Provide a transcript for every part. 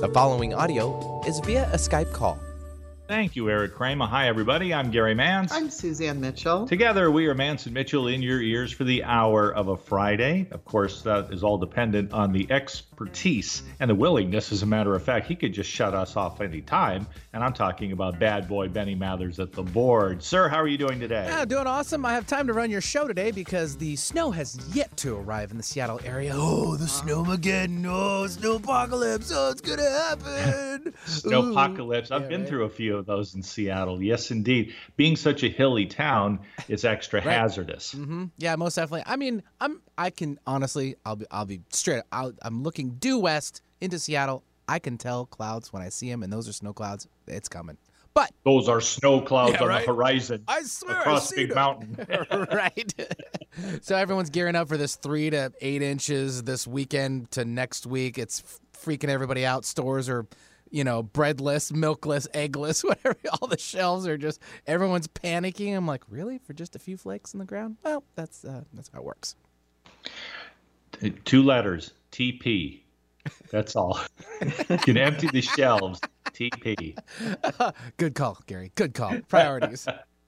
The following audio is via a Skype call. Thank you, Eric Kramer. Hi, everybody. I'm Gary Mance. I'm Suzanne Mitchell. Together, we are Mance and Mitchell in your ears for the hour of a Friday. Of course, that is all dependent on the expertise and the willingness. As a matter of fact, he could just shut us off any time. And I'm talking about bad boy Benny Mathers at the board. Sir, how are you doing today? Yeah, doing awesome. I have time to run your show today because the snow has yet to arrive in the Seattle area. Oh, the snowmageddon. Oh, snowpocalypse. Oh, it's going to happen. Snowpocalypse. I've been through a few of those in Seattle. Yes, indeed. Being such a hilly town, it's extra hazardous. Mm-hmm. Yeah, most definitely. I mean, I can honestly, I'll be straight up. I'm looking due west into Seattle. I can tell clouds when I see them, and those are snow clouds. It's coming. But those are snow clouds on the horizon. I swear, across Big Mountain. Right. So everyone's gearing up for this 3 to 8 inches this weekend to next week. It's freaking everybody out. Stores are, breadless, milkless, eggless, whatever. All the shelves are just, everyone's panicking. I'm like, really? For just a few flakes in the ground? Well, that's how it works. 2 letters, TP. That's all. You can empty the shelves, TP. Good call, Gary. Good call. Priorities.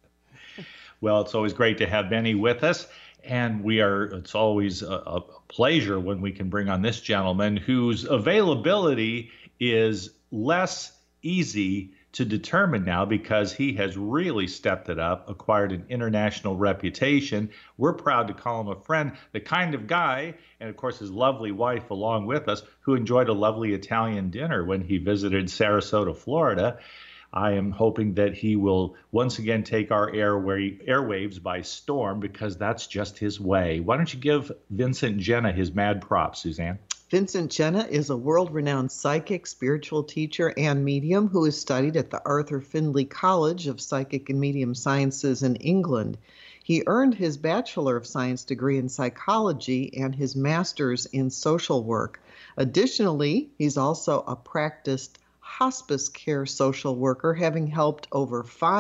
Well, it's always great to have Benny with us. And it's always a pleasure when we can bring on this gentleman whose availability is less easy to determine now because he has really stepped it up, acquired an international reputation. We're proud to call him a friend, the kind of guy, and of course his lovely wife along with us, who enjoyed a lovely Italian dinner when he visited Sarasota, Florida. I am hoping that he will once again take our airwaves by storm because that's just his way. Why don't you give Vincent Genna his mad props, Suzanne? Vincent Genna is a world-renowned psychic, spiritual teacher, and medium who has studied at the Arthur Findlay College of Psychic and Medium Sciences in England. He earned his Bachelor of Science degree in psychology and his master's in social work. Additionally, he's also a practiced hospice care social worker, having helped over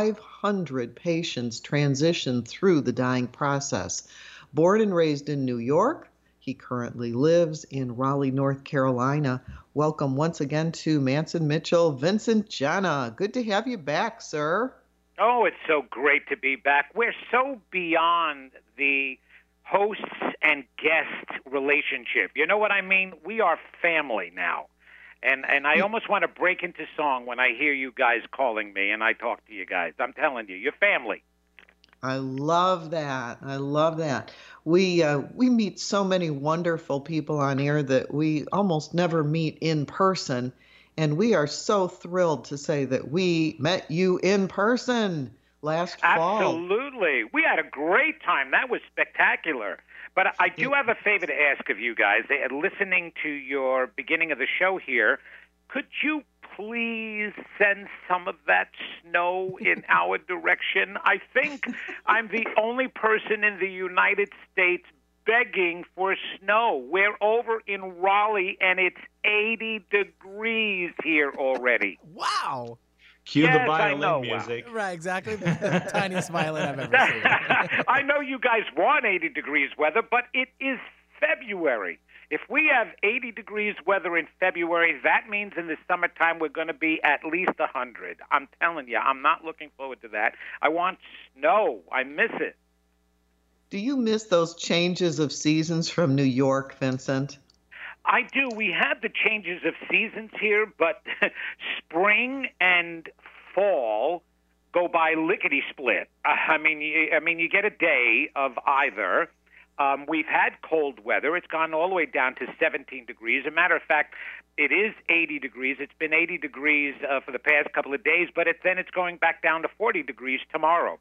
500 patients transition through the dying process. Born and raised in New York, he currently lives in Raleigh, North Carolina. Welcome once again to Mance and Mitchell, Vincent Genna. Good to have you back, sir. Oh, it's so great to be back. We're so beyond the hosts and guest relationship. You know what I mean? We are family now. And I almost want to break into song when I hear you guys calling me and I talk to you guys. I'm telling you, you're family. I love that. I love that. We meet so many wonderful people on air that we almost never meet in person. And we are so thrilled to say that we met you in person last fall. Absolutely. We had a great time. That was spectacular. But I do have a favor to ask of you guys. Listening to your beginning of the show here, could you please send some of that snow in our direction? I think I'm the only person in the United States begging for snow. We're over in Raleigh, and it's 80 degrees here already. Wow. Cue the violin music. Wow. Right, exactly. The tiniest violin I've ever seen. I know you guys want 80 degrees weather, but it is February. If we have 80 degrees weather in February, that means in the summertime we're going to be at least 100. I'm telling you, I'm not looking forward to that. I want snow. I miss it. Do you miss those changes of seasons from New York, Vincent? I do. We have the changes of seasons here, but spring and fall go by lickety-split. I mean, you get a day of either. We've had cold weather. It's gone all the way down to 17 degrees. As a matter of fact, it is 80 degrees. It's been 80 degrees for the past couple of days, but then it's going back down to 40 degrees tomorrow.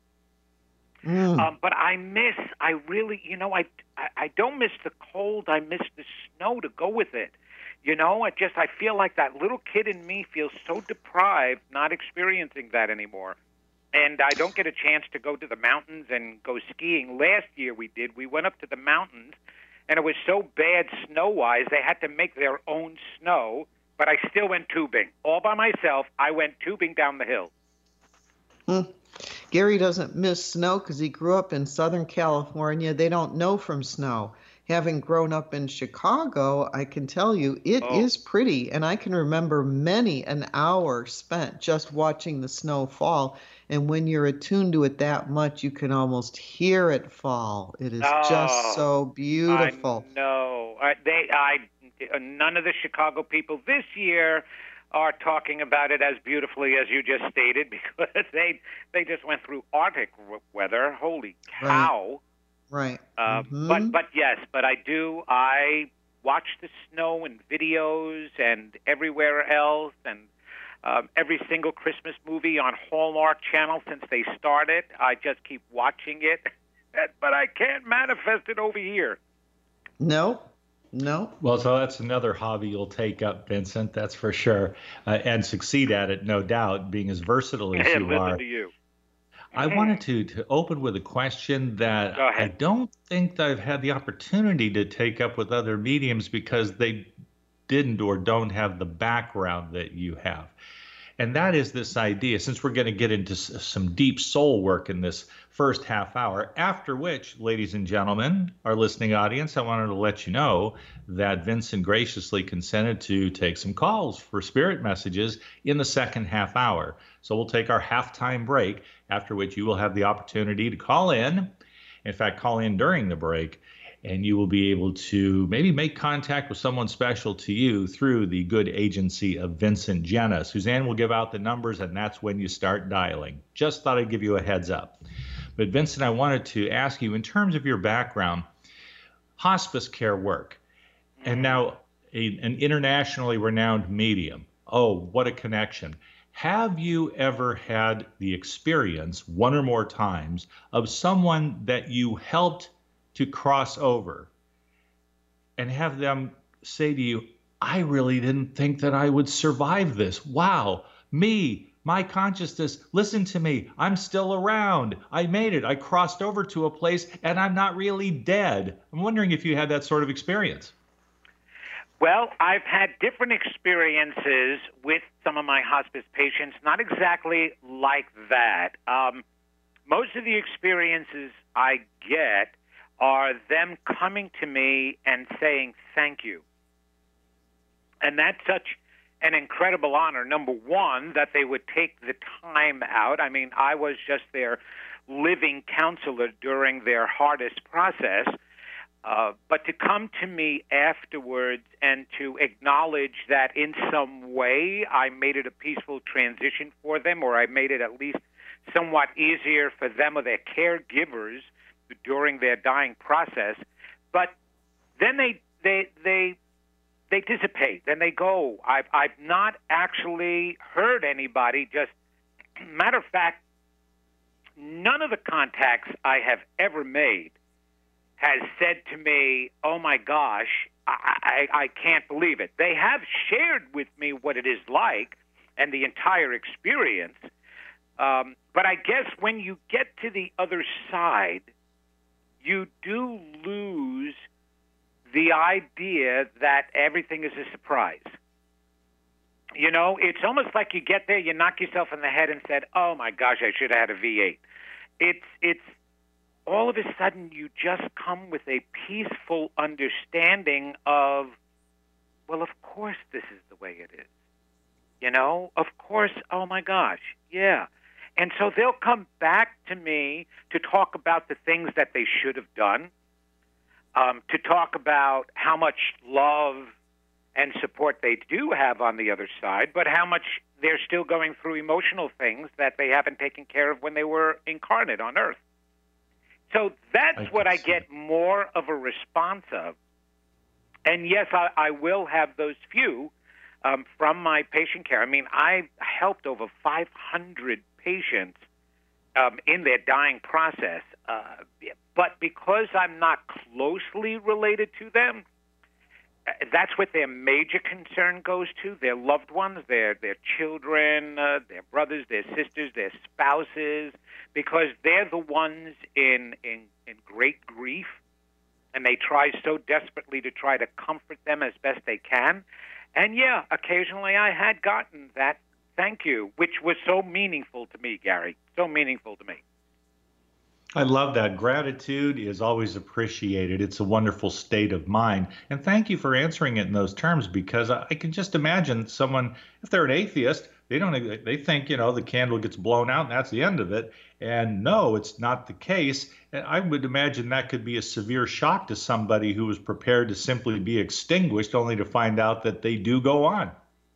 But I really, I don't miss the cold. I miss the snow to go with it. I feel like that little kid in me feels so deprived not experiencing that anymore. And I don't get a chance to go to the mountains and go skiing. Last year we did. We went up to the mountains, and it was so bad snow-wise, they had to make their own snow, but I still went tubing. All by myself, I went tubing down the hill. Gary doesn't miss snow because he grew up in Southern California. They don't know from snow. having grown up in Chicago, I can tell you it is pretty. And I can remember many an hour spent just watching the snow fall. And when you're attuned to it that much, you can almost hear it fall. It is just so beautiful. I know. None of the Chicago people this year are talking about it as beautifully as you just stated, because they just went through Arctic weather. Holy cow! Right. But yes, I watch the snow in videos and everywhere else, and every single Christmas movie on Hallmark Channel since they started. I just keep watching it, but I can't manifest it over here. No. Well, so that's another hobby you'll take up, Vincent. That's for sure, and succeed at it, no doubt. Being as versatile as you are. To you. I wanted to open with a question that I don't think that I've had the opportunity to take up with other mediums because they didn't or don't have the background that you have. And that is this idea, since we're going to get into some deep soul work in this first half hour, after which, ladies and gentlemen, our listening audience, I wanted to let you know that Vincent graciously consented to take some calls for spirit messages in the second half hour. So we'll take our halftime break, after which you will have the opportunity to call in. In fact, call in during the break, and you will be able to maybe make contact with someone special to you through the good agency of Vincent Genna. Suzanne will give out the numbers, and that's when you start dialing. Just thought I'd give you a heads up. But Vincent, I wanted to ask you, in terms of your background, hospice care work, and now an internationally renowned medium. Oh, what a connection. Have you ever had the experience, one or more times, of someone that you helped to cross over and have them say to you, I really didn't think that I would survive this. Wow, my consciousness, listen to me. I'm still around. I made it. I crossed over to a place and I'm not really dead. I'm wondering if you had that sort of experience. Well, I've had different experiences with some of my hospice patients, not exactly like that. Most of the experiences I get are them coming to me and saying thank you. And that's such an incredible honor. Number one, that they would take the time out. I mean, I was just their living counselor during their hardest process. But to come to me afterwards and to acknowledge that in some way I made it a peaceful transition for them, or I made it at least somewhat easier for them or their caregivers during their dying process. But then they dissipate, then they go. I've not actually heard anybody just, matter of fact, none of the contacts I have ever made has said to me, oh my gosh, I can't believe it. They have shared with me what it is like and the entire experience. But I guess when you get to the other side, you do lose the idea that everything is a surprise. You know, it's almost like you get there, you knock yourself in the head and said, oh my gosh, I should have had a V8. It's all of a sudden you just come with a peaceful understanding of, well, of course this is the way it is. You know, of course, oh my gosh, yeah. And so they'll come back to me to talk about the things that they should have done, to talk about how much love and support they do have on the other side, but how much they're still going through emotional things that they haven't taken care of when they were incarnate on Earth. So that's what I get more of a response of. And yes, I will have those few from my patient care. I mean, I've helped over 500 patients in their dying process. But because I'm not closely related to them, that's what their major concern goes to, their loved ones, their children, their brothers, their sisters, their spouses, because they're the ones in great grief, and they try so desperately to try to comfort them as best they can. And yeah, occasionally I had gotten that thank you, which was so meaningful to me, Gary, so meaningful to me. I love that. Gratitude is always appreciated. It's a wonderful state of mind. And thank you for answering it in those terms, because I can just imagine someone, if they're an atheist, they think, the candle gets blown out and that's the end of it. And no, it's not the case. And I would imagine that could be a severe shock to somebody who was prepared to simply be extinguished only to find out that they do go on.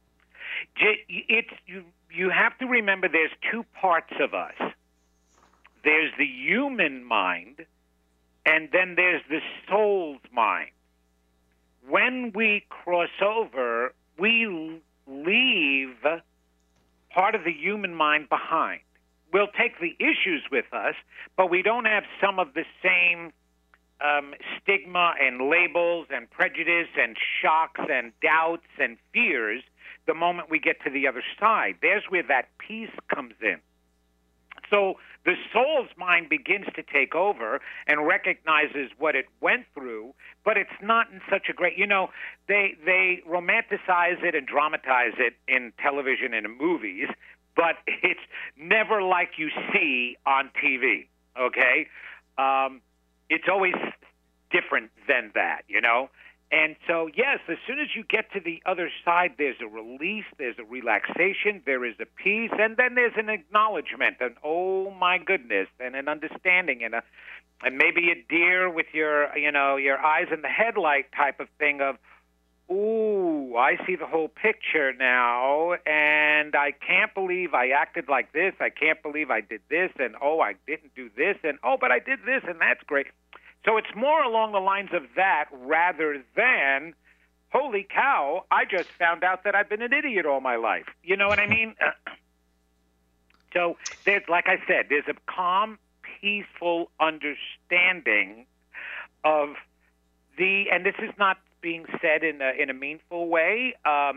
You have to remember there's two parts of us. There's the human mind, and then there's the soul's mind. When we cross over, we leave part of the human mind behind. We'll take the issues with us, but we don't have some of the same stigma and labels and prejudice and shocks and doubts and fears the moment we get to the other side. There's where that peace comes in. So the soul's mind begins to take over and recognizes what it went through, but it's not in such a great, they romanticize it and dramatize it in television and in movies, but it's never like you see on TV, okay? It's always different than that, And so, yes, as soon as you get to the other side, there's a release, there's a relaxation, there is a peace, and then there's an acknowledgement, and oh my goodness, and an understanding, and maybe a deer with your eyes in the headlight type of thing of, ooh, I see the whole picture now, and I can't believe I acted like this, I can't believe I did this, and oh, I didn't do this, and oh, but I did this, and that's great. So it's more along the lines of that rather than, holy cow, I just found out that I've been an idiot all my life. You know what I mean? So there's, like I said, there's a calm, peaceful understanding of and this is not being said in a meanful way,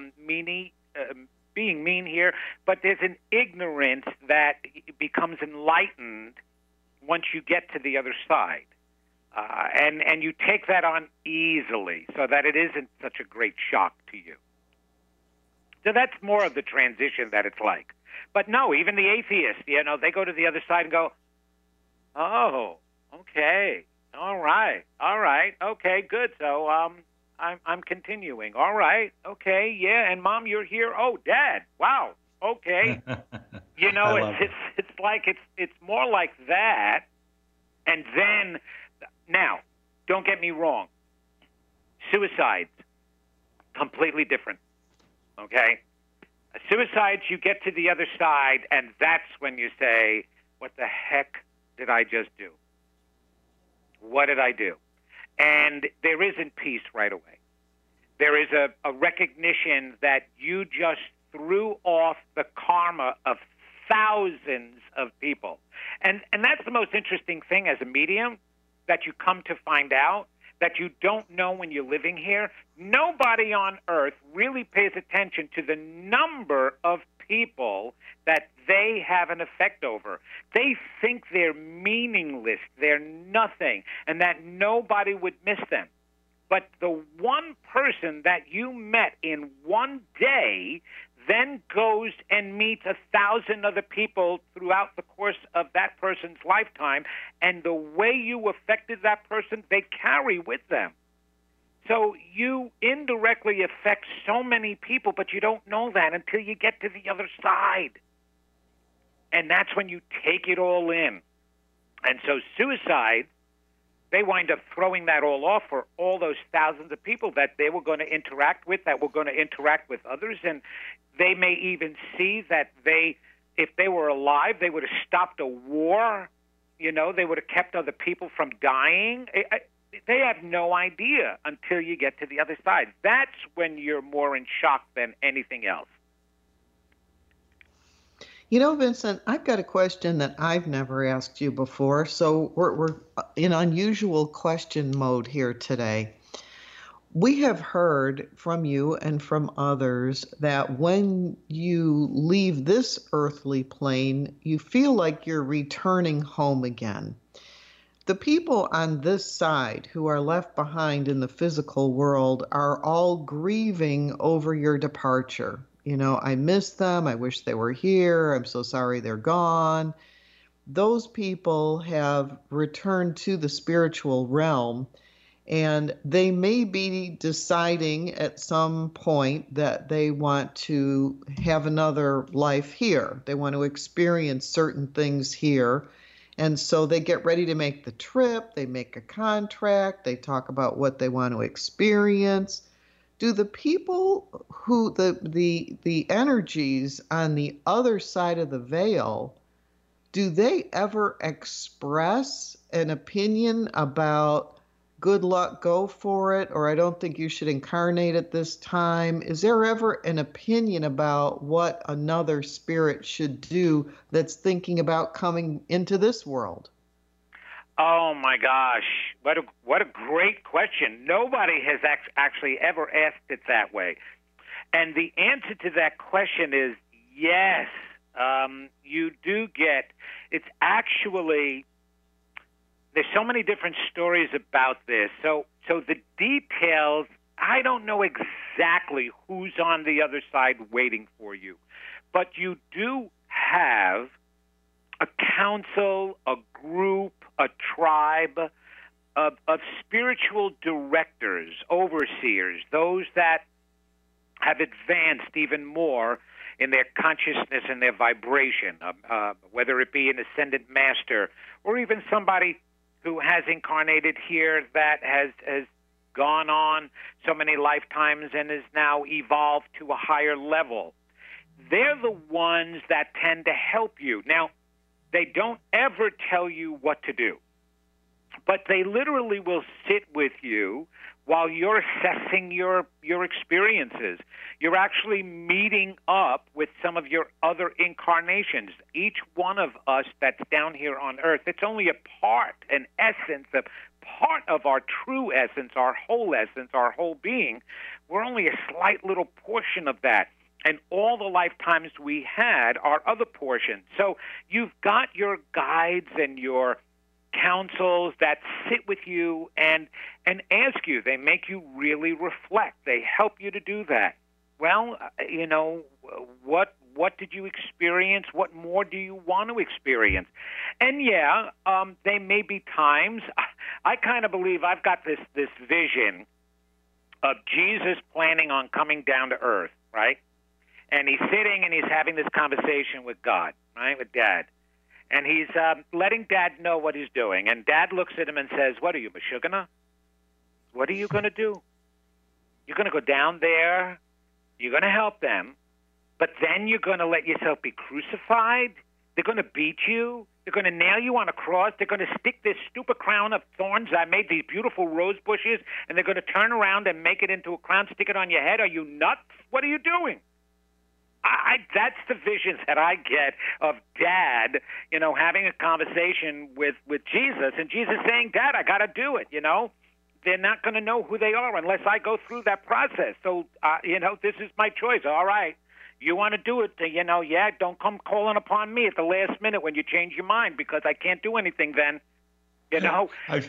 being mean here, but there's an ignorance that becomes enlightened once you get to the other side. And you take that on easily so that it isn't such a great shock to you. So that's more of the transition that it's like. But no, even the atheists, they go to the other side and go, oh, okay, all right, okay, good. So I'm continuing. All right, okay, yeah, and Mom, you're here. Oh, Dad, wow, okay. It's like it's more like that, and then. Now, don't get me wrong. Suicides, completely different, okay? Suicides, you get to the other side, and that's when you say, what the heck did I just do? What did I do? And there isn't peace right away. There is a recognition that you just threw off the karma of thousands of people. And that's the most interesting thing as a medium, that you come to find out, that you don't know when you're living here. Nobody on earth really pays attention to the number of people that they have an effect over. They think they're meaningless, they're nothing, and that nobody would miss them. But the one person that you met in one day then goes and meets 1,000 other people throughout the course of that person's lifetime, and the way you affected that person, they carry with them. So you indirectly affect so many people, but you don't know that until you get to the other side. And that's when you take it all in. And so suicide, they wind up throwing that all off for all those thousands of people that they were going to interact with, that were going to interact with others. And they may even see that if they were alive, they would have stopped a war. They would have kept other people from dying. They have no idea until you get to the other side. That's when you're more in shock than anything else. Vincent, I've got a question that I've never asked you before. So we're in unusual question mode here today. We have heard from you and from others that when you leave this earthly plane, you feel like you're returning home again. The people on this side who are left behind in the physical world are all grieving over your departure. I miss them. I wish they were here. I'm so sorry they're gone. those people have returned to the spiritual realm, and they may be deciding at some point that they want to have another life here. They want to experience certain things here. And so they get ready to make the trip, they make a contract, they talk about what they want to experience. Do the people who the energies on the other side of the veil, do they ever express an opinion about good luck, go for it, or I don't think you should incarnate at this time? Is there ever an opinion about what another spirit should do that's thinking about coming into this world? Oh my gosh, what a great question. Nobody has actually ever asked it that way. And the answer to that question is yes. You do get, it's actually, there's so many different stories about this. So the details, I don't know exactly who's on the other side waiting for you. But you do have a council, a group, a tribe of spiritual directors, overseers, those that have advanced even more in their consciousness and their vibration, whether it be an ascended master or even somebody who has incarnated here that has gone on so many lifetimes and is now evolved to a higher level. They're the ones that tend to help you. Now, they don't ever tell you what to do, but they literally will sit with you while you're assessing your experiences. You're actually meeting up with some of your other incarnations. Each one of us that's down here on Earth, it's only a part, an essence, a part of our true essence, our whole essence, our whole being. We're only a slight little portion of that. And all the lifetimes we had are other portions. So you've got your guides and your councils that sit with you and ask you. They make you really reflect. They help you to do that. Well, you know, what did you experience? What more do you want to experience? And yeah, there may be times. I kind of believe I've got this vision of Jesus planning on coming down to earth, right? And he's sitting and he's having this conversation with God, right, with Dad. And he's letting Dad know what he's doing. And Dad looks at him and says, "What are you, Meshuggah? What are you going to do? You're going to go down there. You're going to help them. But then you're going to let yourself be crucified. They're going to beat you. They're going to nail you on a cross. They're going to stick this stupid crown of thorns. I made these beautiful rose bushes. And they're going to turn around and make it into a crown, stick it on your head. Are you nuts? What are you doing?" That's the visions that I get of Dad, you know, having a conversation with Jesus, and Jesus saying, "Dad, I got to do it, you know. They're not going to know who they are unless I go through that process. So, you know, this is my choice. All right, you want to do it, you know, yeah, don't come calling upon me at the last minute when you change your mind because I can't do anything then, you know."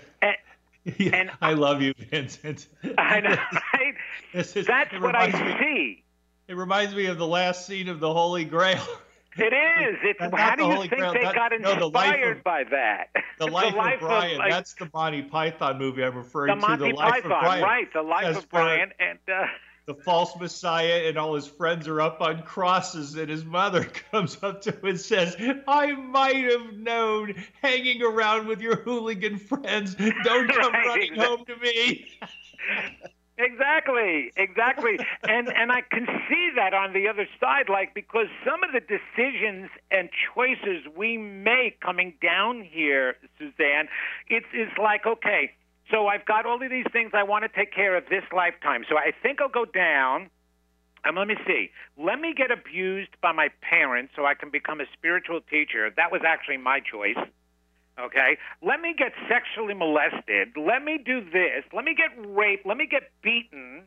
I love you, Vincent. I know, right? That's what I see. It reminds me of the last scene of the Holy Grail. It is. How do you think they got inspired by that? The Life of Brian. That's the Monty Python movie I'm referring to. The Life of Brian. Right, The Life of Brian. And the false Messiah and all his friends are up on crosses, and his mother comes up to him and says, "I might have known, hanging around with your hooligan friends. Don't come running home to me." Exactly. And I can see that on the other side, like, because some of the decisions and choices we make coming down here, Suzanne, it's like, okay, so I've got all of these things I want to take care of this lifetime. So I think I'll go down, and let me see. Let me get abused by my parents so I can become a spiritual teacher. That was actually my choice. Okay, let me get sexually molested. Let me do this. Let me get raped. Let me get beaten.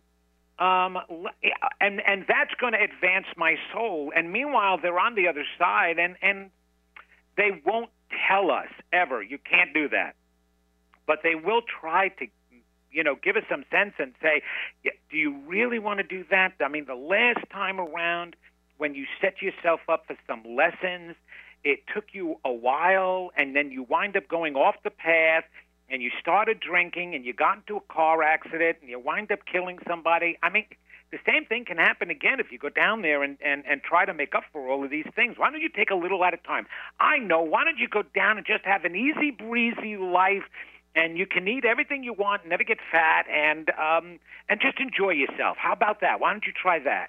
And that's going to advance my soul. And meanwhile, they're on the other side, and they won't tell us ever. You can't do that. But they will try to, you know, give us some sense and say, do you really want to do that? I mean, the last time around when you set yourself up for some lessons, it took you a while, and then you wind up going off the path, and you started drinking, and you got into a car accident, and you wind up killing somebody. I mean, the same thing can happen again if you go down there and try to make up for all of these things. Why don't you take a little at a time? I know. Why don't you go down and just have an easy breezy life, and you can eat everything you want, never get fat, and just enjoy yourself. How about that? Why don't you try that?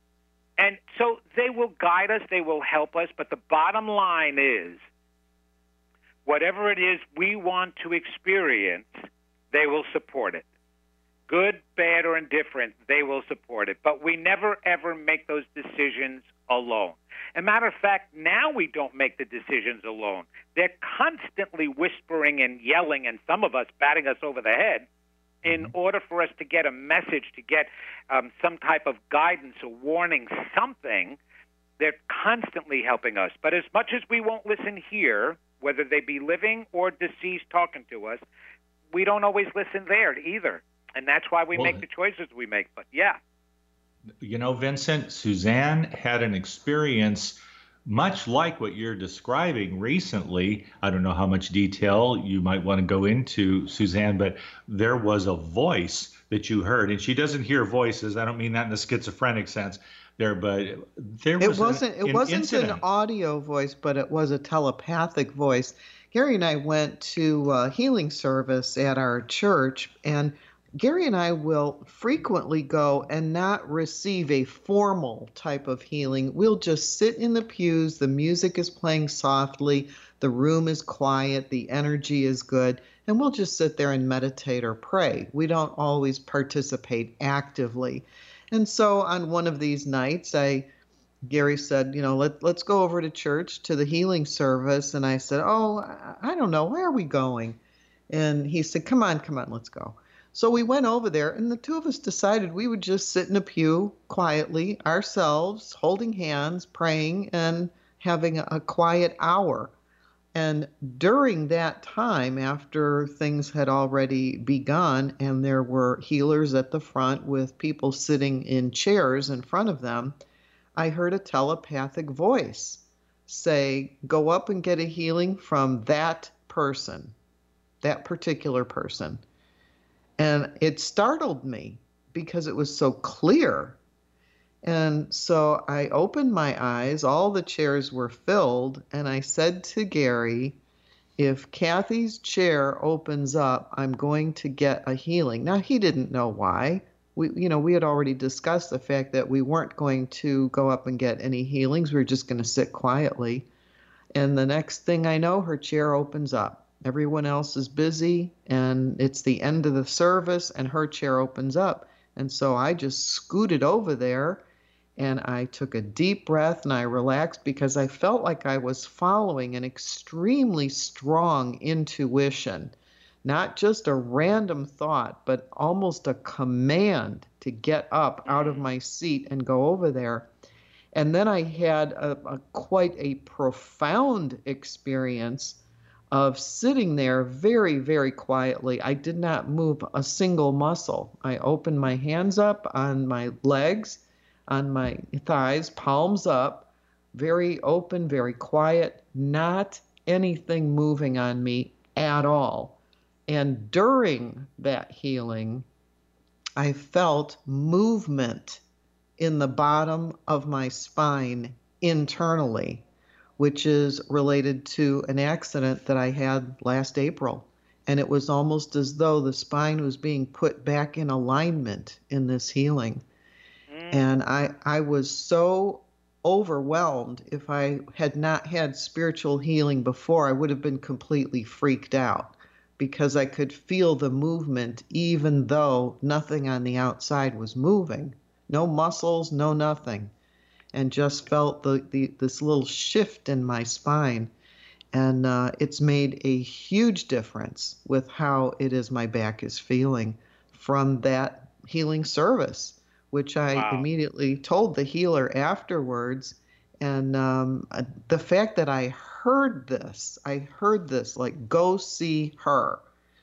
And so they will guide us, they will help us, but the bottom line is, whatever it is we want to experience, they will support it. Good, bad, or indifferent, they will support it. But we never, ever make those decisions alone. As a matter of fact, now we don't make the decisions alone. They're constantly whispering and yelling, and some of us batting us over the head, in order for us to get a message, to get some type of guidance, a warning, something. They're constantly helping us. But as much as we won't listen here, whether they be living or deceased talking to us, we don't always listen there either. And that's why we make the choices we make. But yeah. You know, Vincent, Suzanne had an experience much like what you're describing recently. I don't know how much detail you might want to go into, Suzanne, but there was a voice that you heard, and she doesn't hear voices. I don't mean that in the schizophrenic sense there, but there was it wasn't an audio voice, but it was a telepathic voice. Gary and I went to a healing service at our church, and Gary and I will frequently go and not receive a formal type of healing. We'll just sit in the pews. The music is playing softly. The room is quiet. The energy is good. And we'll just sit there and meditate or pray. We don't always participate actively. And so on one of these nights, Gary said, let's go over to church to the healing service. And I said, I don't know. Where are we going? And he said, come on, let's go. So we went over there, and the two of us decided we would just sit in a pew quietly ourselves, holding hands, praying, and having a quiet hour. And during that time, after things had already begun, and there were healers at the front with people sitting in chairs in front of them, I heard a telepathic voice say, go up and get a healing from that person, that particular person. And it startled me because it was so clear. And so I opened my eyes, all the chairs were filled, and I said to Gary, if Kathy's chair opens up, I'm going to get a healing. Now, he didn't know why. We had already discussed the fact that we weren't going to go up and get any healings. We were just going to sit quietly. And the next thing I know, her chair opens up. Everyone else is busy, and it's the end of the service, and her chair opens up. And so I just scooted over there, and I took a deep breath, and I relaxed because I felt like I was following an extremely strong intuition, not just a random thought, but almost a command to get up out of my seat and go over there. And then I had quite a profound experience of sitting there very, very quietly. I did not move a single muscle. I opened my hands up on my legs, on my thighs, palms up, very open, very quiet, not anything moving on me at all. And during that healing, I felt movement in the bottom of my spine internally, which is related to an accident that I had last April. And it was almost as though the spine was being put back in alignment in this healing. And I was so overwhelmed. If I had not had spiritual healing before, I would have been completely freaked out because I could feel the movement even though nothing on the outside was moving. No muscles, no nothing. And just felt this little shift in my spine. And it's made a huge difference with how it is my back is feeling from that healing service, which I immediately told the healer afterwards. And the fact that I heard this like, go see her,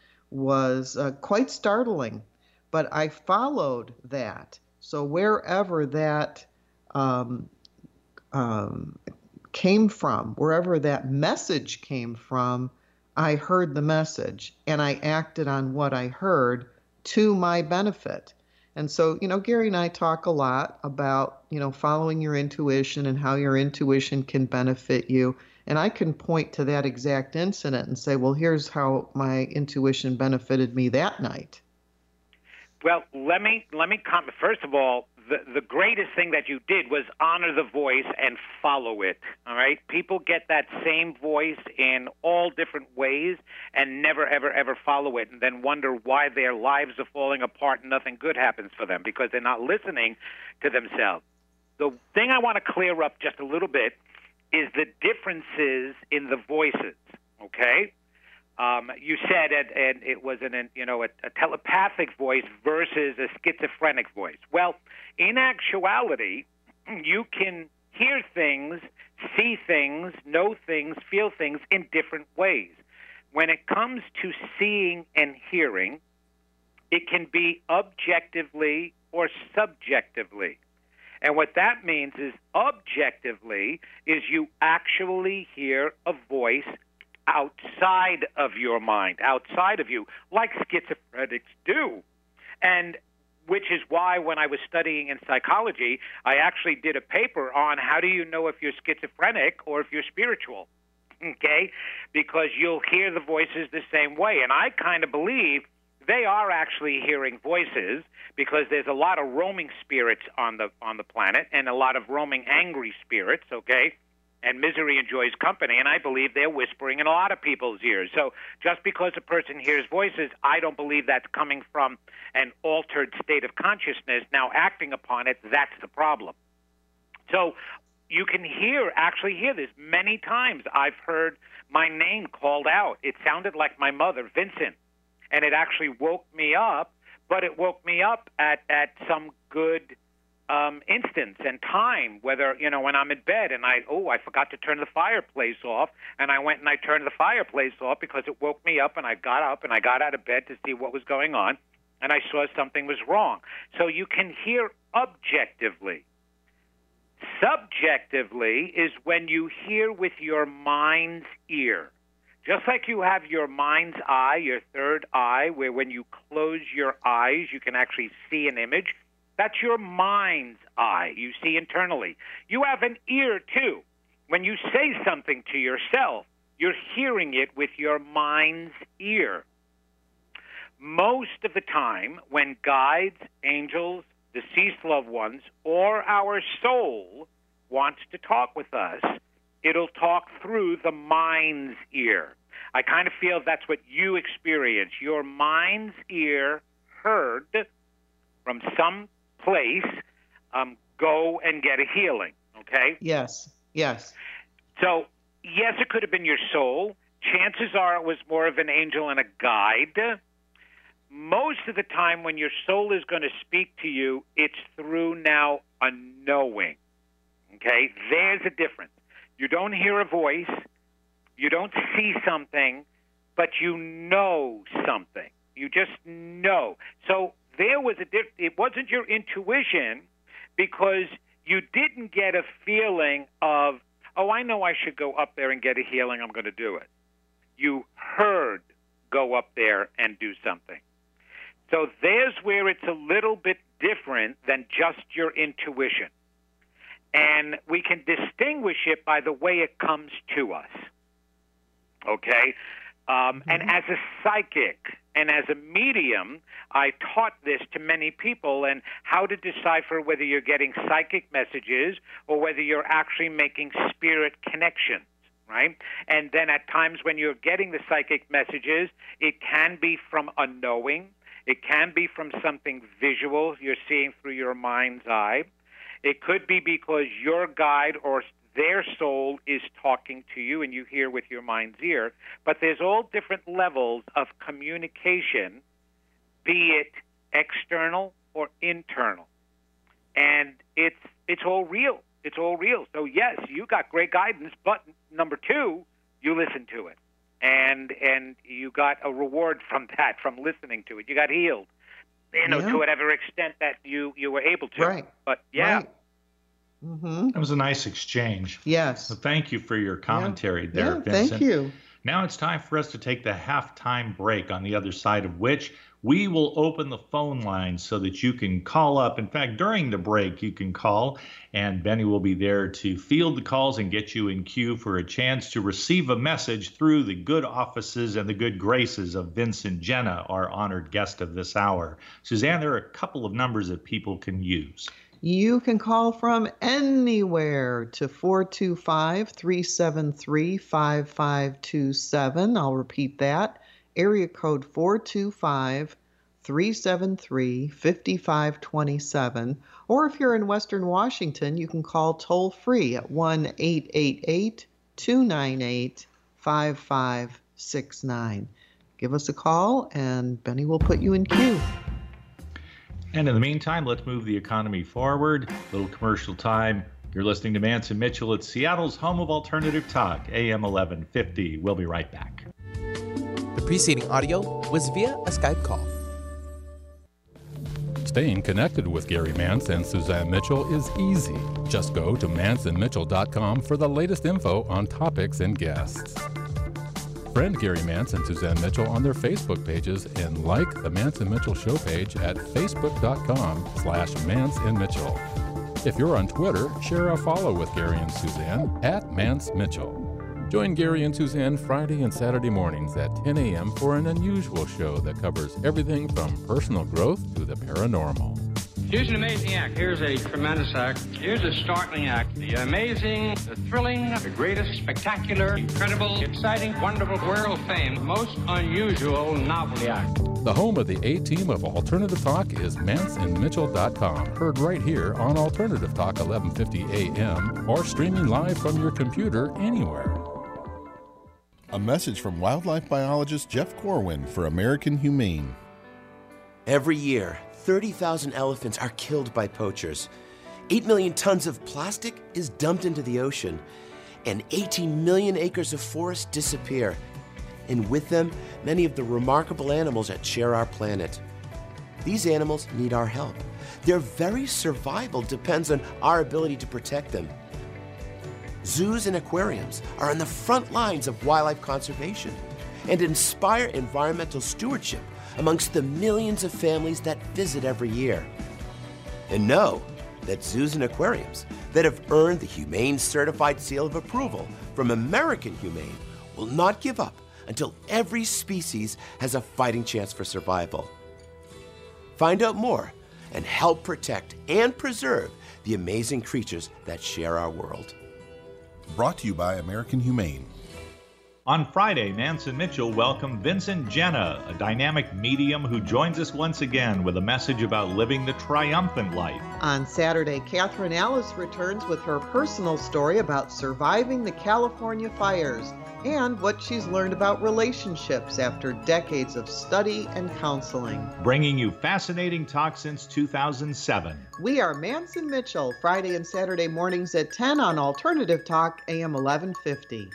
was quite startling. But I followed that. So wherever that came from, wherever that message came from, I heard the message and I acted on what I heard to my benefit. And so, Gary and I talk a lot about, following your intuition and how your intuition can benefit you. And I can point to that exact incident and say, well, here's how my intuition benefited me that night. Well, let me comment. First of all, the greatest thing that you did was honor the voice and follow it, all right? People get that same voice in all different ways and never, ever, ever follow it and then wonder why their lives are falling apart and nothing good happens for them because they're not listening to themselves. The thing I want to clear up just a little bit is the differences in the voices, okay? You said it was a telepathic voice versus a schizophrenic voice. Well, in actuality, you can hear things, see things, know things, feel things in different ways. When it comes to seeing and hearing, it can be objectively or subjectively. And what that means is objectively is you actually hear a voice outside of your mind, outside of you, like schizophrenics do. And which is why when I was studying in psychology, I actually did a paper on how do you know if you're schizophrenic or if you're spiritual, okay? Because you'll hear the voices the same way. And I kind of believe they are actually hearing voices because there's a lot of roaming spirits on the planet and a lot of roaming angry spirits, okay? And misery enjoys company, and I believe they're whispering in a lot of people's ears. So just because a person hears voices, I don't believe that's coming from an altered state of consciousness. Now acting upon it, that's the problem. So you can actually hear this many times. I've heard my name called out. It sounded like my mother, Vincent, and it actually woke me up, but it woke me up at some good instance and time, whether, when I'm in bed and I forgot to turn the fireplace off, and I went and I turned the fireplace off because it woke me up, and I got up and I got out of bed to see what was going on, and I saw something was wrong. So you can hear objectively. Subjectively is when you hear with your mind's ear. Just like you have your mind's eye, your third eye, where when you close your eyes, you can actually see an image. That's your mind's eye. You see internally. You have an ear, too. When you say something to yourself, you're hearing it with your mind's ear. Most of the time, when guides, angels, deceased loved ones, or our soul wants to talk with us, it'll talk through the mind's ear. I kind of feel that's what you experience. Your mind's ear heard from some place, go and get a healing, okay? Yes. So, yes, it could have been your soul. Chances are it was more of an angel and a guide. Most of the time when your soul is going to speak to you, it's through now a knowing, okay? There's a difference. You don't hear a voice, you don't see something, but you know something. You just know. So there was it wasn't your intuition because you didn't get a feeling of, oh, I know I should go up there and get a healing, I'm going to do it. You heard go up there and do something. So there's where it's a little bit different than just your intuition. And we can distinguish it by the way it comes to us. Okay? And as a psychic and as a medium, I taught this to many people and how to decipher whether you're getting psychic messages or whether you're actually making spirit connections, right? And then at times when you're getting the psychic messages, it can be from a knowing. It can be from something visual you're seeing through your mind's eye. It could be because your guide or their soul is talking to you and you hear with your mind's ear. But there's all different levels of communication, be it external or internal. And it's all real. It's all real. So, yes, you got great guidance, but number two, you listen to it. And you got a reward from that, from listening to it. You got healed, to whatever extent that you were able to. Right. But, yeah. Mm-hmm. That was a nice exchange. Yes. So thank you for your commentary there, Vincent. Thank you. Now it's time for us to take the halftime break, on the other side of which we will open the phone lines so that you can call up. In fact, during the break, you can call, and Benny will be there to field the calls and get you in queue for a chance to receive a message through the good offices and the good graces of Vincent Genna, our honored guest of this hour. Suzanne, there are a couple of numbers that people can use. You can call from anywhere to 425-373-5527. I'll repeat that. Area code 425-373-5527. Or if you're in Western Washington, you can call toll free at 1-888-298-5569. Give us a call and Benny will put you in queue. And in the meantime, let's move the economy forward. Little commercial time. You're listening to Mance and Mitchell at Seattle's home of alternative talk, AM 1150. We'll be right back. The preceding audio was via a Skype call. Staying connected with Gary Mance and Suzanne Mitchell is easy. Just go to manceandmitchell.com for the latest info on topics and guests. Friend Gary Mance and Suzanne Mitchell on their Facebook pages and like the Mance and Mitchell show page at facebook.com/Mance and Mitchell. If you're on Twitter, share a follow with Gary and Suzanne at Mance Mitchell. Join Gary and Suzanne Friday and Saturday mornings at 10 a.m. for an unusual show that covers everything from personal growth to the paranormal. Here's an amazing act. Here's a tremendous act. Here's a startling act. The amazing, the thrilling, the greatest, spectacular, incredible, exciting, wonderful, world famed, most unusual novelty act. The home of the A-Team of Alternative Talk is manceandmitchell.com. Heard right here on Alternative Talk 1150 AM or streaming live from your computer anywhere. A message from wildlife biologist Jeff Corwin for American Humane. Every year, 30,000 elephants are killed by poachers. 8 million tons of plastic is dumped into the ocean, and 18 million acres of forest disappear. And with them, many of the remarkable animals that share our planet. These animals need our help. Their very survival depends on our ability to protect them. Zoos and aquariums are on the front lines of wildlife conservation and inspire environmental stewardship amongst the millions of families that visit every year. And know that zoos and aquariums that have earned the Humane Certified Seal of Approval from American Humane will not give up until every species has a fighting chance for survival. Find out more and help protect and preserve the amazing creatures that share our world. Brought to you by American Humane. On Friday, Mance and Mitchell welcome Vincent Genna, a dynamic medium who joins us once again with a message about living the triumphant life. On Saturday, Catherine Alice returns with her personal story about surviving the California fires and what she's learned about relationships after decades of study and counseling. Bringing you fascinating talk since 2007. We are Mance and Mitchell, Friday and Saturday mornings at 10 on Alternative Talk, AM 1150.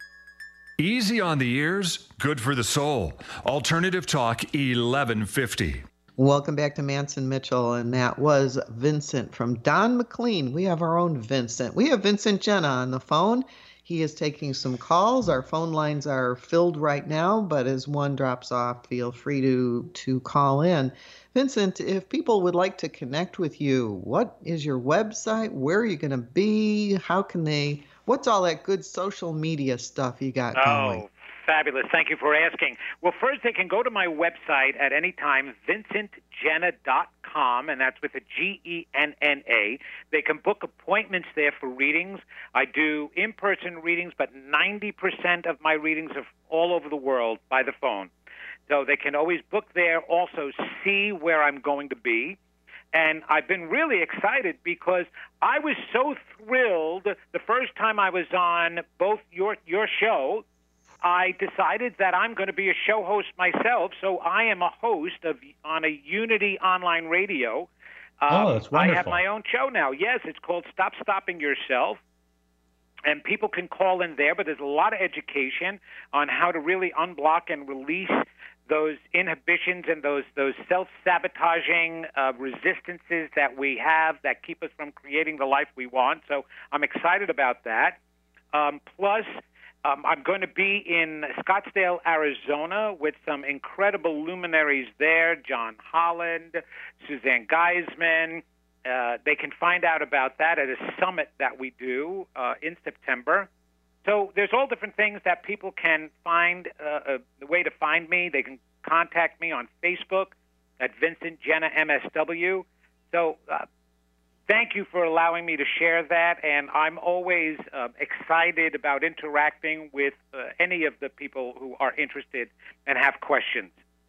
Easy on the ears, good for the soul. Alternative Talk 1150. Welcome back to Mance and Mitchell, and that was Vincent from Don McLean. We have our own Vincent. We have Vincent Genna on the phone. He is taking some calls. Our phone lines are filled right now, but as one drops off, feel free to call in. Vincent, if people would like to connect with you, what is your website? Where are you going to be? How can they... What's all that good social media stuff you got going? Oh, fabulous. Thank you for asking. Well, first, they can go to my website at any time, vincentgenna.com, and that's with a Genna. They can book appointments there for readings. I do in-person readings, but 90% of my readings are all over the world by the phone. So they can always book there, also see where I'm going to be. And I've been really excited because I was so thrilled the first time I was on both your show. I decided that I'm going to be a show host myself, so I am a host on a Unity online radio. That's wonderful. I have my own show now. Yes, it's called Stop Stopping Yourself. And people can call in there, but there's a lot of education on how to really unblock and release those inhibitions and those self-sabotaging resistances that we have that keep us from creating the life we want. So I'm excited about that. Plus, I'm going to be in Scottsdale, Arizona, with some incredible luminaries there, John Holland, Suzanne Geisman. They can find out about that at a summit that we do in September. So there's all different things that people can find, the way to find me. They can contact me on Facebook at Vincent Genna MSW. So thank you for allowing me to share that, and I'm always excited about interacting with any of the people who are interested and have questions.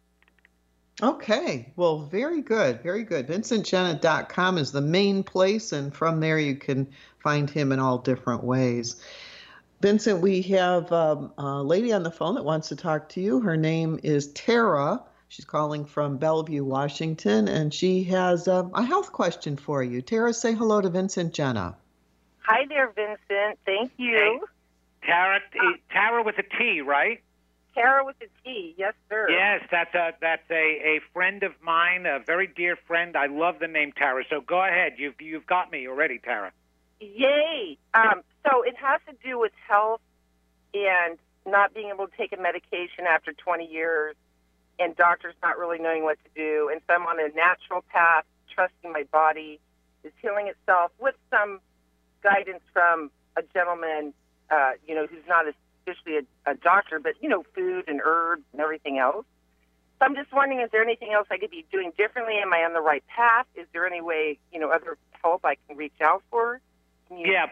Okay, well, very good, very good. VincentGenna.com is the main place, and from there you can find him in all different ways. Vincent, we have a lady on the phone that wants to talk to you. Her name is Tara. She's calling from Bellevue, Washington, and she has a health question for you. Tara, say hello to Vincent Genna. Hi there, Vincent. Thank you. Hey, Tara with a T, right? Tara with a T, yes, sir. Yes, that's a friend of mine, a very dear friend. I love the name Tara. So go ahead. You've got me already, Tara. Yay. So it has to do with health and not being able to take a medication after 20 years and doctors not really knowing what to do. And so I'm on a natural path, trusting my body is healing itself with some guidance from a gentleman, who's not officially a doctor, but, food and herbs and everything else. So I'm just wondering, is there anything else I could be doing differently? Am I on the right path? Is there any way, other help I can reach out for? Yeah.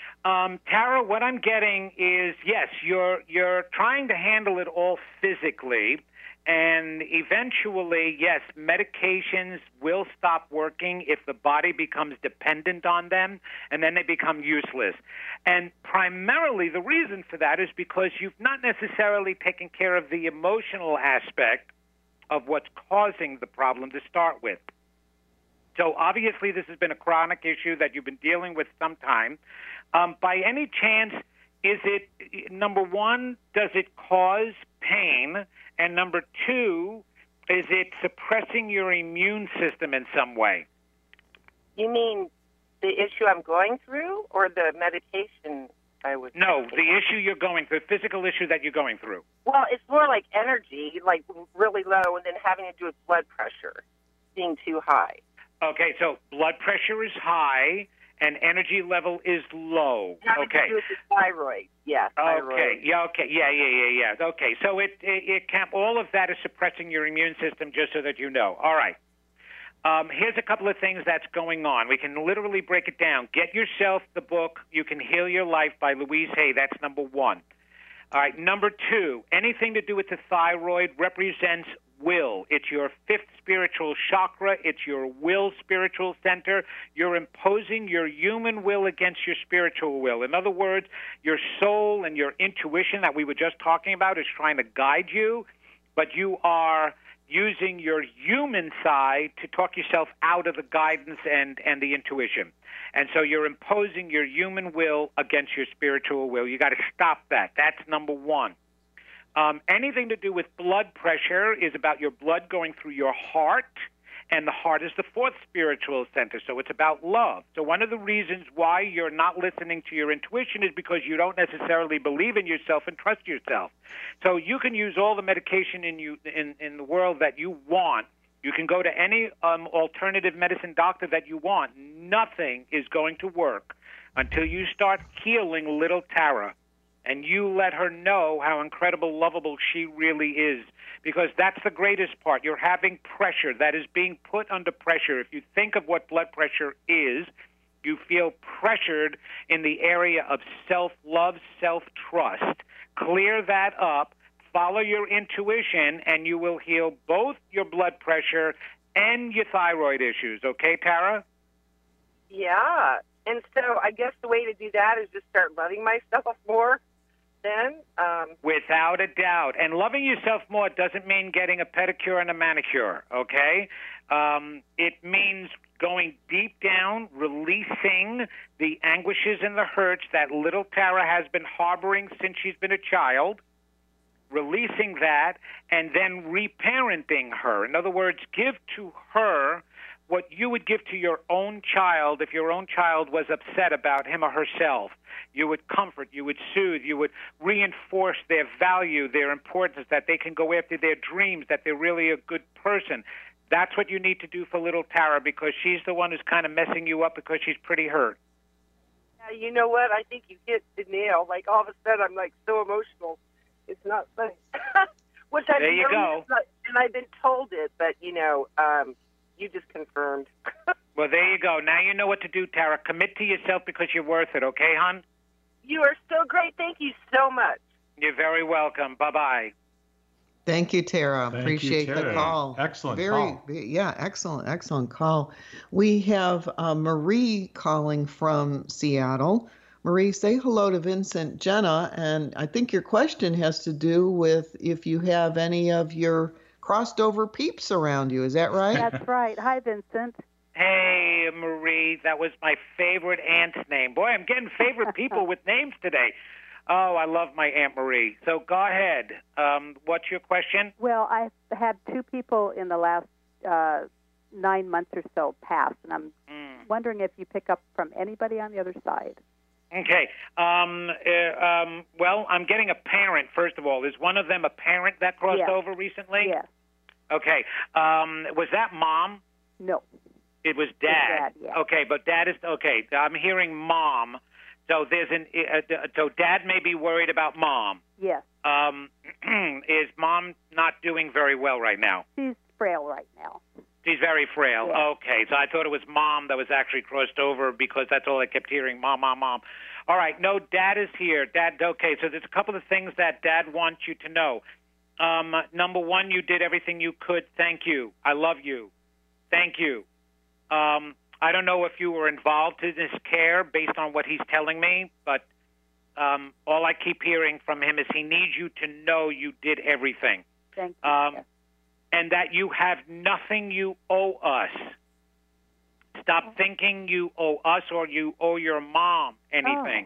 Tara, what I'm getting is, yes, you're trying to handle it all physically, and eventually, yes, medications will stop working if the body becomes dependent on them, and then they become useless. And primarily the reason for that is because you've not necessarily taken care of the emotional aspect of what's causing the problem to start with. So obviously this has been a chronic issue that you've been dealing with some time. By any chance, is it, number one, does it cause pain? And number two, is it suppressing your immune system in some way? You mean the issue I'm going through or the medication I was No, taking? the issue you're going through, the physical issue that you're going through. Well, it's more like energy, like really low, and then having to do with blood pressure being too high. Okay, so blood pressure is high and energy level is low. Having Okay. to do with the thyroid, yes. Thyroid. Okay. Yeah. Okay. Yeah. Okay. So it can, all of that is suppressing your immune system, just so that you know. All right. Here's a couple of things that's going on. We can literally break it down. Get yourself the book, You Can Heal Your Life by Louise Hay. That's number one. All right. Number two, anything to do with the thyroid represents will. It's your fifth spiritual chakra. It's your will spiritual center. You're imposing your human will against your spiritual will. In other words, your soul and your intuition that we were just talking about is trying to guide you, but you are using your human side to talk yourself out of the guidance and the intuition. And so you're imposing your human will against your spiritual will. You got to stop that. That's number one. Anything to do with blood pressure is about your blood going through your heart, and the heart is the fourth spiritual center, so it's about love. So one of the reasons why you're not listening to your intuition is because you don't necessarily believe in yourself and trust yourself. So you can use all the medication in the world that you want. You can go to any alternative medicine doctor that you want. Nothing is going to work until you start healing little Tara. And you let her know how incredible, lovable she really is, because that's the greatest part. You're having pressure that is being put under pressure. If you think of what blood pressure is, you feel pressured in the area of self-love, self-trust. Clear that up, follow your intuition, and you will heal both your blood pressure and your thyroid issues. Okay, Tara? Yeah. And so I guess the way to do that is just start loving myself more then. Without a doubt. And loving yourself more doesn't mean getting a pedicure and a manicure, okay? It means going deep down, releasing the anguishes and the hurts that little Tara has been harboring since she's been a child, releasing that, and then reparenting her. In other words, give to her what you would give to your own child if your own child was upset about him or herself. You would comfort, you would soothe, you would reinforce their value, their importance, that they can go after their dreams, that they're really a good person. That's what you need to do for little Tara, because she's the one who's kind of messing you up because she's pretty hurt. Yeah, you know what? I think you hit the nail. Like, all of a sudden, I'm, like, so emotional. It's not funny. Which I've there you go. And I've been told it, but, you know, you just confirmed. Well, there you go. Now you know what to do, Tara. Commit to yourself because you're worth it, okay, hon? You are so great. Thank you so much. You're very welcome. Bye-bye. Thank you, Tara. Thank Appreciate you, the Tara. call. Excellent call. Yeah, excellent call. We have Marie calling from Seattle. Marie, say hello to Vincent Jenna, and I think your question has to do with if you have any of your crossed over peeps around you. Is that right? That's right. Hi, Vincent. Hey, Marie. That was my favorite aunt's name. Boy, I'm getting favorite people with names today. Oh, I love my Aunt Marie. So go ahead. What's your question? Well, I've had two people in the last 9 months or so pass, and I'm wondering if you pick up from anybody on the other side. Okay. Well, I'm getting a parent, first of all. Is one of them a parent that crossed over recently? Yes. Okay. Was that mom? No. It was dad. Yeah. Okay, but dad is okay. I'm hearing mom. So there's so dad may be worried about mom. Yes. Is mom not doing very well right now? She's frail right now. She's very frail. Yeah. Okay, so I thought it was mom that was actually crossed over because that's all I kept hearing, mom, mom, mom. All right, no, dad is here. Dad, okay, so there's a couple of things that dad wants you to know. Number one, you did everything you could. Thank you. I love you. Thank you. I don't know if you were involved in this care based on what he's telling me, but all I keep hearing from him is he needs you to know you did everything. Thank you. And that you have nothing you owe us. Stop thinking you owe us or you owe your mom anything.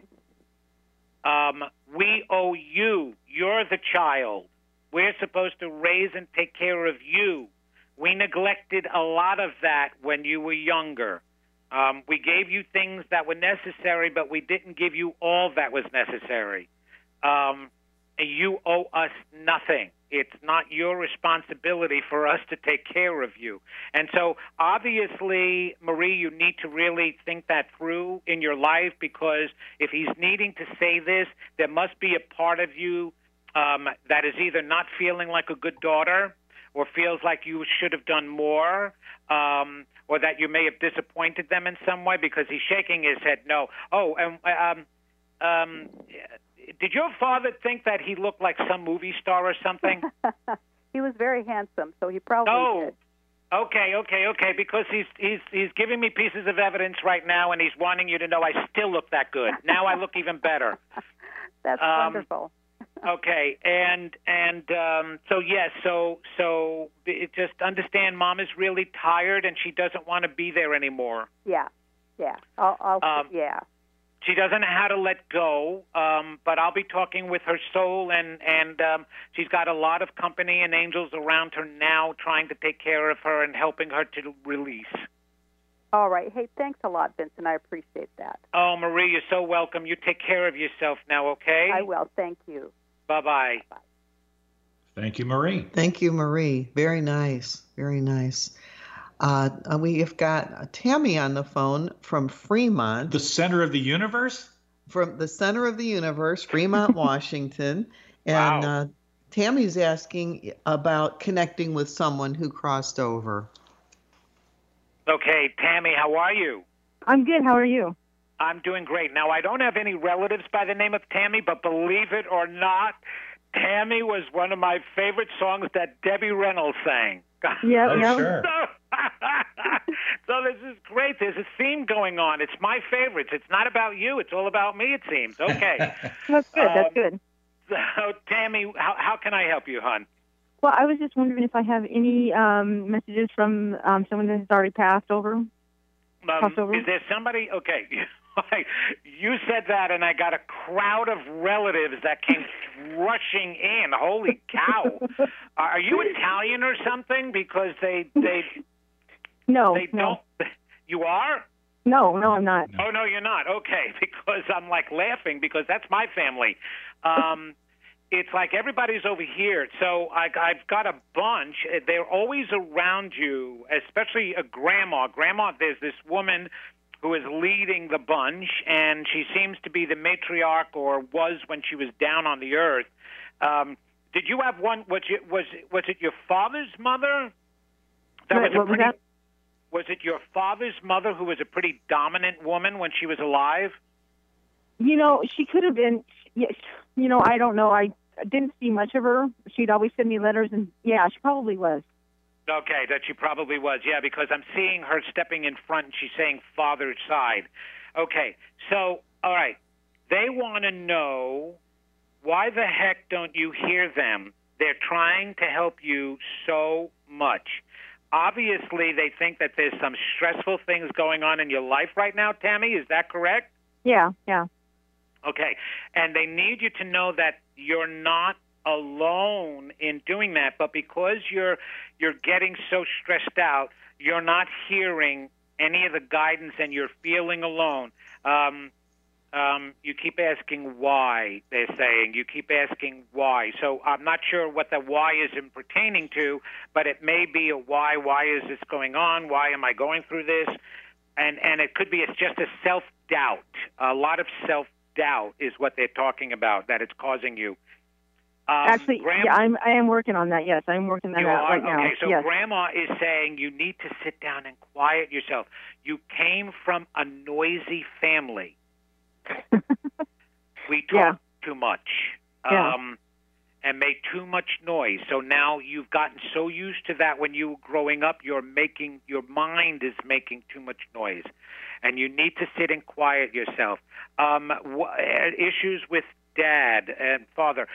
We owe you. You're the child. We're supposed to raise and take care of you. We neglected a lot of that when you were younger. We gave you things that were necessary, but we didn't give you all that was necessary. You owe us nothing. It's not your responsibility for us to take care of you. And so, obviously, Marie, you need to really think that through in your life, because if he's needing to say this, there must be a part of you that is either not feeling like a good daughter or feels like you should have done more, or that you may have disappointed them in some way, because he's shaking his head no. Oh, did your father think that he looked like some movie star or something? He was very handsome, so he probably did. Okay, because he's giving me pieces of evidence right now, and he's wanting you to know I still look that good. Now I look even better. That's wonderful. Okay, so yes, so just understand, Mom is really tired and she doesn't want to be there anymore. Yeah. Yeah. She doesn't know how to let go, but I'll be talking with her soul, and she's got a lot of company and angels around her now trying to take care of her and helping her to release. All right. Hey, thanks a lot, Vincent. I appreciate that. Oh, Marie, you're so welcome. You take care of yourself now, okay? I will. Thank you. Bye-bye. Bye. Thank you, Marie. Thank you, Marie. Very nice. Very nice. We have got Tammy on the phone from Fremont. The center of the universe? From the center of the universe, Fremont, Washington. And wow. Tammy's asking about connecting with someone who crossed over. Okay, Tammy, how are you? I'm good. How are you? I'm doing great. Now, I don't have any relatives by the name of Tammy, but believe it or not, Tammy was one of my favorite songs that Debbie Reynolds sang. Yeah, sure. So this is great. There's a theme going on. It's my favorites. It's not about you. It's all about me, it seems. Okay. That's good. That's good. So, Tammy, how can I help you, hon? Well, I was just wondering if I have any messages from someone that has already passed over. Is there somebody? Okay. You said that, and I got a crowd of relatives that came rushing in. Holy cow! Are you Italian or something? Because they No, don't. You are? No, I'm not. Oh no, you're not. Okay, because I'm like laughing because that's my family. It's like everybody's over here. So I've got a bunch. They're always around you, especially a grandma. Grandma, there's this woman who is leading the bunch, and she seems to be the matriarch, or was when she was down on the earth. Did you have one? Was it your father's mother? Was it your father's mother who was a pretty dominant woman when she was alive? She could have been. I don't know. I didn't see much of her. She'd always send me letters, and yeah, she probably was. Okay, that she probably was. Yeah, because I'm seeing her stepping in front, and she's saying father's side. Okay, so, all right. They want to know, why the heck don't you hear them? They're trying to help you so much. Obviously, they think that there's some stressful things going on in your life right now, Tammy. Is that correct? Yeah. Okay, and they need you to know that you're not alone in doing that, but because you're getting so stressed out, you're not hearing any of the guidance, and you're feeling alone. You keep asking why, they're saying. You keep asking why. So I'm not sure what the why is in pertaining to, but it may be a why. Why is this going on? Why am I going through this? And it could be it's just a self-doubt. A lot of self-doubt is what they're talking about, that it's causing you. Actually, I am working on that. Yes, I'm working on that right now. Okay, so yes. Grandma is saying you need to sit down and quiet yourself. You came from a noisy family. We talk too much and make too much noise. So now you've gotten so used to that when you were growing up, your mind is making too much noise. And you need to sit and quiet yourself. Issues with Dad and Father.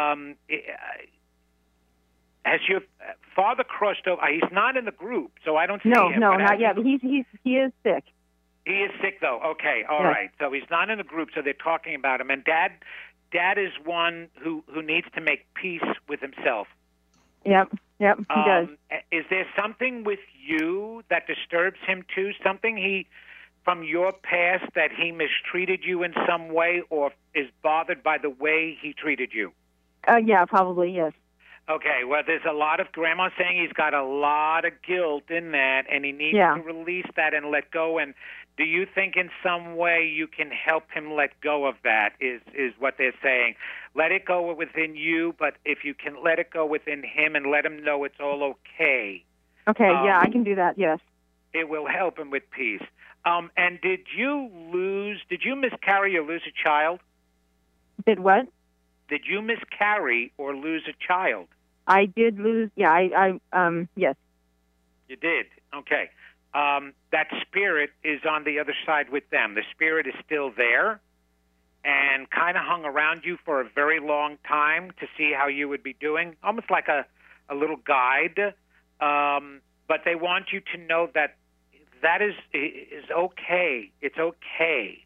Has your father crossed over? He's not in the group, so I don't see him. No, not yet. But he is sick. He is sick, though. Okay, all right. So he's not in the group, so they're talking about him. And Dad is one who needs to make peace with himself. Yep, he does. Is there something with you that disturbs him, too? Something from your past that he mistreated you in some way, or is bothered by the way he treated you? Yeah, probably, yes. Okay, well, there's a lot of Grandma saying he's got a lot of guilt in that, and he needs to release that and let go. And do you think in some way you can help him let go of that, is what they're saying? Let it go within you, but if you can let it go within him and let him know it's all okay. Okay, I can do that, yes. It will help him with peace. And did you miscarry or lose a child? Did what? Did you miscarry or lose a child? I did lose, yes. You did? Okay. That spirit is on the other side with them. The spirit is still there and kind of hung around you for a very long time to see how you would be doing, almost like a little guide. But they want you to know that is okay. It's okay.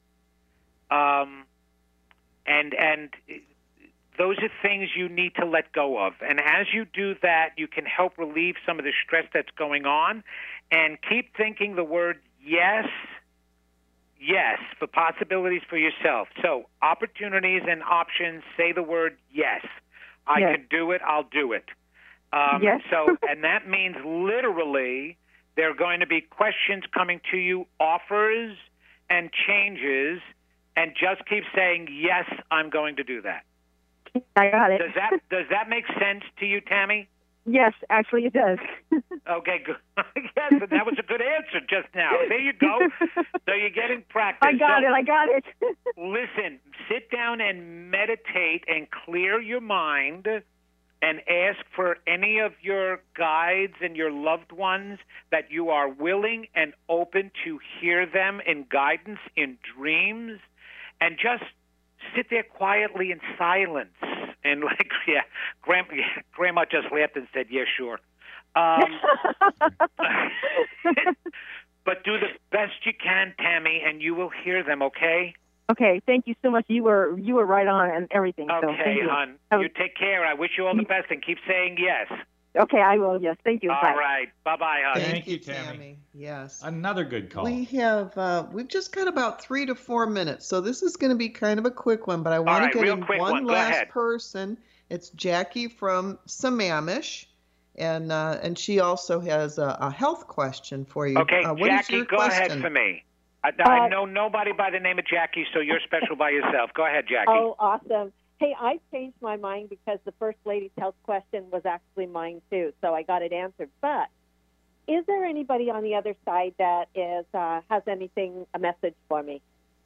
And those are things you need to let go of. And as you do that, you can help relieve some of the stress that's going on. And keep thinking the word yes for possibilities for yourself. So opportunities and options, say the word yes. I can do it, I'll do it. Yes. So, and that means literally there are going to be questions coming to you, offers and changes, and just keep saying, yes, I'm going to do that. I got it. Does that make sense to you, Tammy? Yes, actually it does. Okay, good. Yes, and that was a good answer just now. There you go. So you're getting practice. I got it. Listen, sit down and meditate and clear your mind and ask for any of your guides and your loved ones that you are willing and open to hear them in guidance, in dreams, and just sit there quietly in silence. And Grandma just laughed and said, yeah, sure. But do the best you can, Tammy, and you will hear them, okay? Okay, thank you so much. You were right on and everything. So Okay, thank you. hon. You take care. I wish you all the best, and keep saying yes. Okay, I will. Yes, thank you. All Bye. right. Bye-bye, hon. Thank you, Tammy. Yes. Another good call. We've just got about 3 to 4 minutes, so this is going to be kind of a quick one, but I want right, to get real in quick one one. Go last ahead. person. It's Jackie from Sammamish, and she also has a health question for you. Okay, what is Jackie, your go question? ahead for me. I know nobody by the name of Jackie, so you're special by yourself. Go ahead, Jackie. Oh, awesome. Hey, I changed my mind because the First Lady's health question was actually mine, too, so I got it answered. But is there anybody on the other side that has a message for me?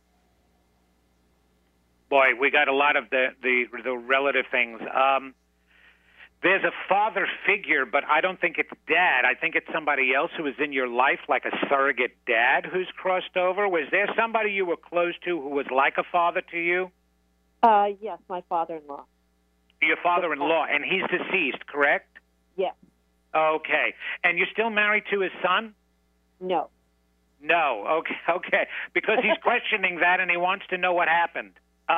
Boy, we got a lot of the relative things. There's a father figure, but I don't think it's dad. I think it's somebody else who was in your life, like a surrogate dad who's crossed over. Was there somebody you were close to who was like a father to you? Yes, my father-in-law. Your father-in-law, and he's deceased, correct? Yes. Okay. And you're still married to his son? No. No. Okay. Because he's questioning that, and he wants to know what happened.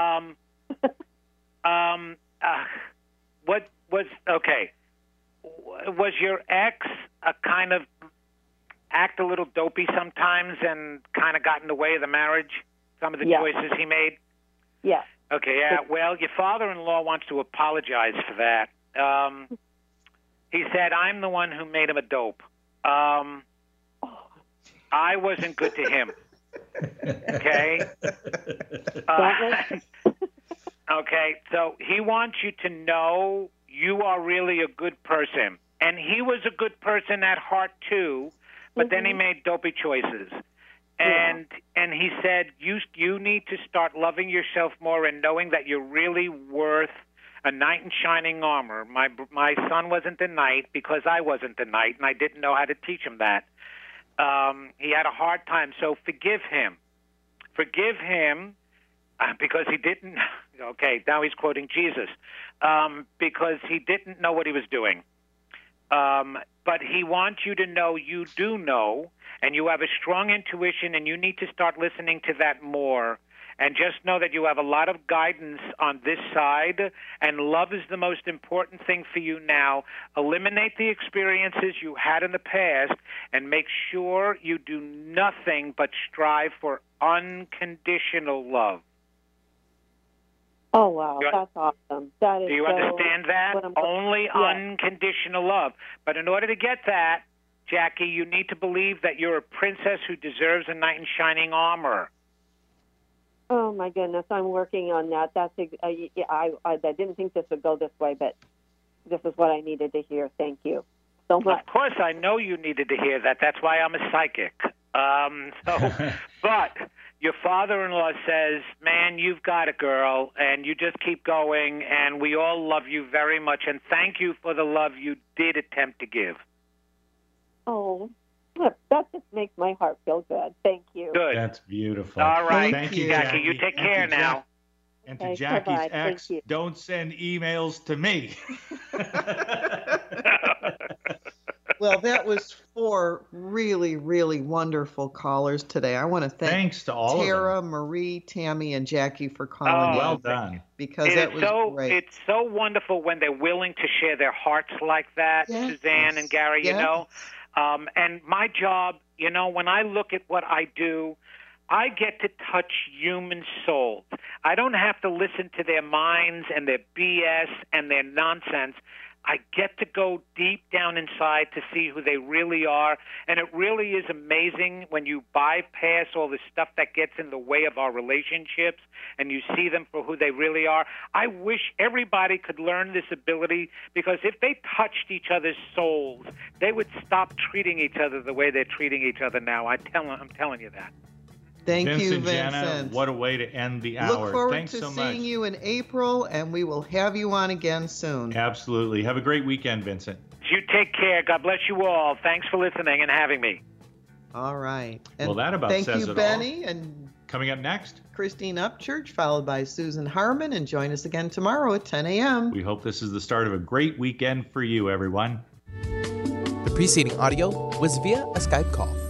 What was okay? Was your ex a kind of act a little dopey sometimes, and kind of got in the way of the marriage? Some of the choices he made. Yeah. Okay. Yeah. Well, your father-in-law wants to apologize for that. He said, "I'm the one who made him a dope. I wasn't good to him." Okay. Okay, so he wants you to know you are really a good person. And he was a good person at heart, too, but then he made dopey choices. And he said, you need to start loving yourself more and knowing that you're really worth a knight in shining armor. My son wasn't a knight because I wasn't a knight, and I didn't know how to teach him that. He had a hard time, so forgive him. Forgive him because he didn't... Okay, now he's quoting Jesus. Because he didn't know what he was doing. But he wants you to know you do know, and you have a strong intuition, and you need to start listening to that more. And just know that you have a lot of guidance on this side, and love is the most important thing for you now. Eliminate the experiences you had in the past, and make sure you do nothing but strive for unconditional love. Oh, wow. That's awesome. That is. Do you understand that? Only unconditional love. But in order to get that, Jackie, you need to believe that you're a princess who deserves a knight in shining armor. Oh, my goodness. I'm working on that. That's I didn't think this would go this way, but this is what I needed to hear. Thank you so much. Of course, I know you needed to hear that. That's why I'm a psychic. But your father-in-law says, man, you've got it, girl, and you just keep going, and we all love you very much, and thank you for the love you did attempt to give. Oh, that just makes my heart feel good. Thank you. Good. That's beautiful. All right. Thank you, Jackie. You take care now. And to Jackie's ex, don't send emails to me. Well, that was 4 really, really wonderful callers today. I want to thank Tara, Marie, Tammy, and Jackie for calling. Well done. Because that was great. It's so wonderful when they're willing to share their hearts like that, Suzanne and Gary, you know. And my job, you know, when I look at what I do, I get to touch human souls. I don't have to listen to their minds and their BS and their nonsense. I get to go deep down inside to see who they really are. And it really is amazing when you bypass all the stuff that gets in the way of our relationships and you see them for who they really are. I wish everybody could learn this ability, because if they touched each other's souls, they would stop treating each other the way they're treating each other now. I'm telling you that. Thank you, Vincent. Jana, what a way to end the hour. Look forward Thanks to so seeing much. you in April, and we will have you on again soon. Absolutely. Have a great weekend, Vincent. You take care. God bless you all. Thanks for listening and having me. All right. And well, that about thank says you, it Benny. all. And coming up next, Christine Upchurch, followed by Susan Harmon. And join us again tomorrow at 10 a.m. We hope this is the start of a great weekend for you, everyone. The preceding audio was via a Skype call.